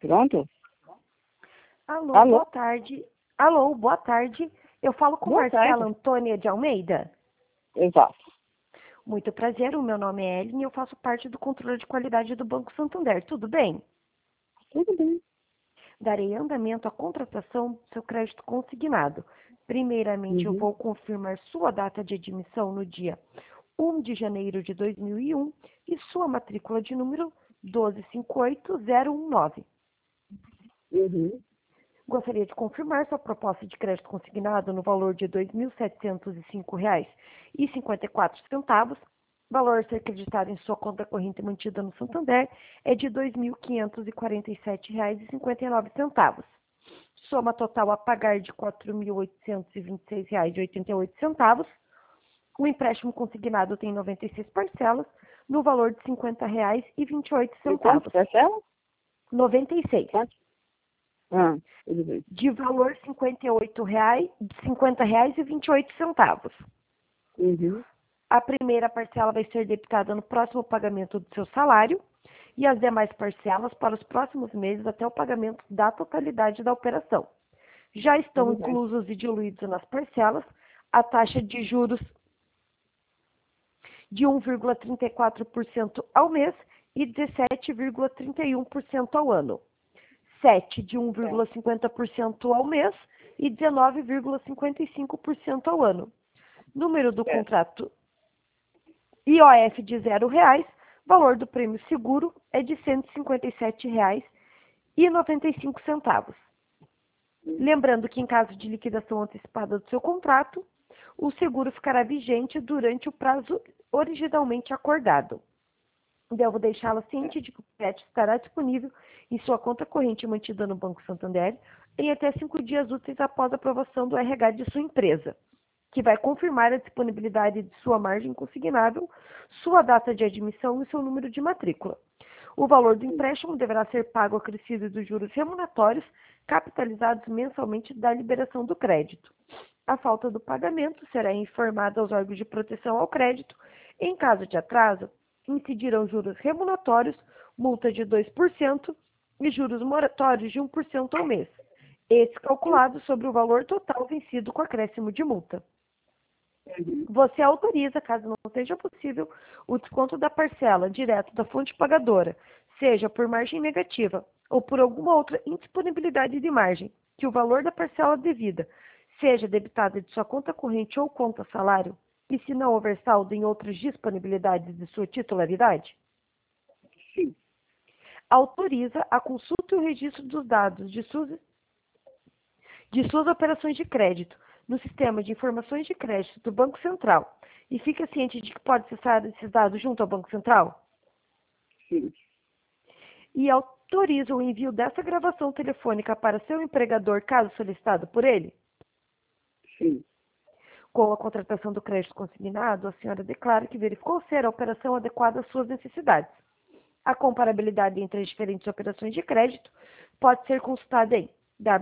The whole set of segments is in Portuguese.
Pronto? Alô, Alô? boa tarde. Alô, boa tarde. Eu falo com Boa Marcela tarde. Antônia de Almeida. Exato. Muito prazer, o meu nome é Ellen e eu faço parte do controle de qualidade do Banco Santander. Tudo bem? Tudo bem. Darei andamento à contratação do seu crédito consignado. Primeiramente, eu Uhum. vou confirmar sua data de admissão no dia 1 de janeiro de 2001 e sua matrícula de número 1258019. Uhum. Gostaria de confirmar sua proposta de crédito consignado no valor de R$ 2.705,54. Valor a ser acreditado em sua conta corrente mantida no Santander é de R$ 2.547,59. Soma total a pagar de R$ 4.826,88. O empréstimo consignado tem 96 parcelas, no valor de R$ 50,28. De quanto, parcela? 96. Quanto? Tudo bem. De valor R$ 50,28. Uhum. A primeira parcela vai ser debitada no próximo pagamento do seu salário e as demais parcelas para os próximos meses até o pagamento da totalidade da operação. Já estão Tudo bem. inclusos e diluídos nas parcelas a taxa de juros de 1,34% ao mês e 17,31% ao ano. 7 de 1,50% ao mês e 19,55% ao ano. Número do Certo. contrato IOF de R$ 0. Valor do prêmio seguro é de R$ 157,95. Lembrando que em caso de liquidação antecipada do seu contrato, o seguro ficará vigente durante o prazo originalmente acordado. Devo deixá-la ciente de que o crédito estará disponível em sua conta corrente mantida no Banco Santander em até 5 dias úteis após a aprovação do RH de sua empresa, que vai confirmar a disponibilidade de sua margem consignável, sua data de admissão e seu número de matrícula. O valor do empréstimo deverá ser pago acrescido dos juros remuneratórios capitalizados mensalmente da liberação do crédito. A falta do pagamento será informada aos órgãos de proteção ao crédito. Em caso de atraso, incidirão juros remuneratórios, multa de 2% e juros moratórios de 1% ao mês. Esse calculado sobre o valor total vencido com acréscimo de multa. Você autoriza, caso não seja possível, o desconto da parcela direto da fonte pagadora, seja por margem negativa ou por alguma outra indisponibilidade de margem, que o valor da parcela devida seja debitada de sua conta corrente ou conta salário, e se não houver saldo em outras disponibilidades de sua titularidade? Sim. Autoriza a consulta e o registro dos dados de suas operações de crédito no sistema de informações de crédito do Banco Central e fica ciente de que pode acessar esses dados junto ao Banco Central? Sim. E autoriza o envio dessa gravação telefônica para seu empregador, caso solicitado por ele? Sim. Com a contratação do crédito consignado, a senhora declara que verificou ser a operação adequada às suas necessidades. A comparabilidade entre as diferentes operações de crédito pode ser consultada em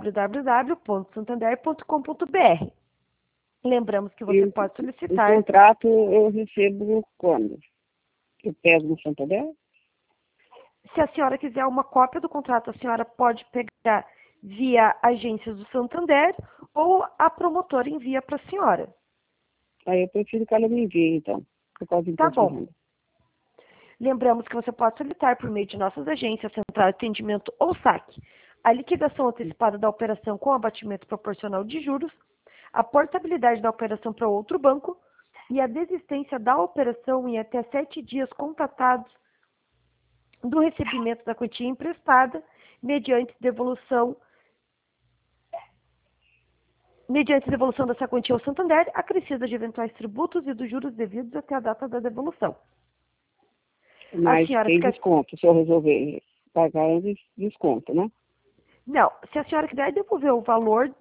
www.santander.com.br. Lembramos que você E pode o solicitar, contrato eu recebo quando? Eu pego no Santander? se a senhora quiser uma cópia do contrato, a senhora pode pegar via agências do Santander ou a promotora envia para a senhora. Aí eu prefiro que ela me envie, então, por causa do Tá imposto de bom. renda. Lembramos que você pode solicitar por meio de nossas agências, central de atendimento ou saque, a liquidação antecipada da operação com abatimento proporcional de juros, a portabilidade da operação para outro banco e a desistência da operação em até 7 dias contatados do recebimento da quantia emprestada, mediante devolução dessa quantia ao Santander, acrescida de eventuais tributos e dos juros devidos até a data da devolução. A Mas senhora tem fica... desconto, se eu resolver pagar, eu desconto, né? Não, se a senhora quiser devolver o valor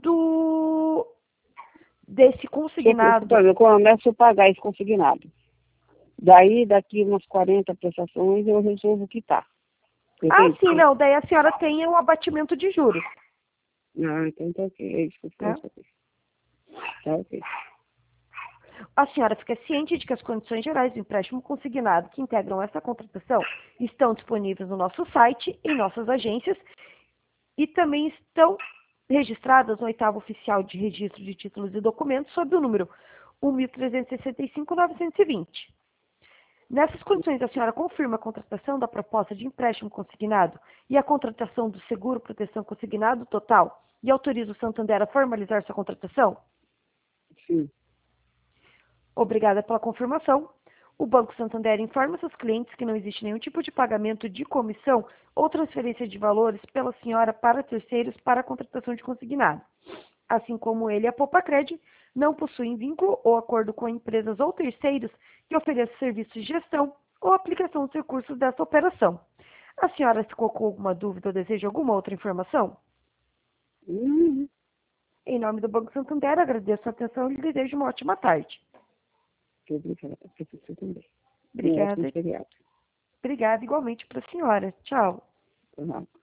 desse consignado, Eu começo a pagar esse consignado. Daí, daqui umas 40 prestações, eu resolvo quitar. Entende? sim, não, daí a senhora tem o abatimento de juros, Então tá ok. É isso que eu né? quero saber. Tá ok. A senhora fica ciente de que as condições gerais do empréstimo consignado que integram essa contratação estão disponíveis no nosso site, em nossas agências e também estão registradas no 8º Oficial de Registro de Títulos e Documentos sob o número 1.365.920. Nessas condições, a senhora confirma a contratação da proposta de empréstimo consignado e a contratação do seguro proteção consignado total e autoriza o Santander a formalizar sua contratação? Sim. Obrigada pela confirmação. O Banco Santander informa seus clientes que não existe nenhum tipo de pagamento de comissão ou transferência de valores pela senhora para terceiros para a contratação de consignado. Assim como ele e a Popacred não possuem vínculo ou acordo com empresas ou terceiros que ofereçam serviços de gestão ou aplicação dos recursos dessa operação. A senhora ficou com alguma dúvida ou deseja alguma outra informação? Uhum. Em nome do Banco Santander, agradeço a atenção e lhe desejo uma ótima tarde. Obrigada, professor também. Um Obrigada. ótimo feriado. Obrigada igualmente para a senhora. Tchau. Por nada.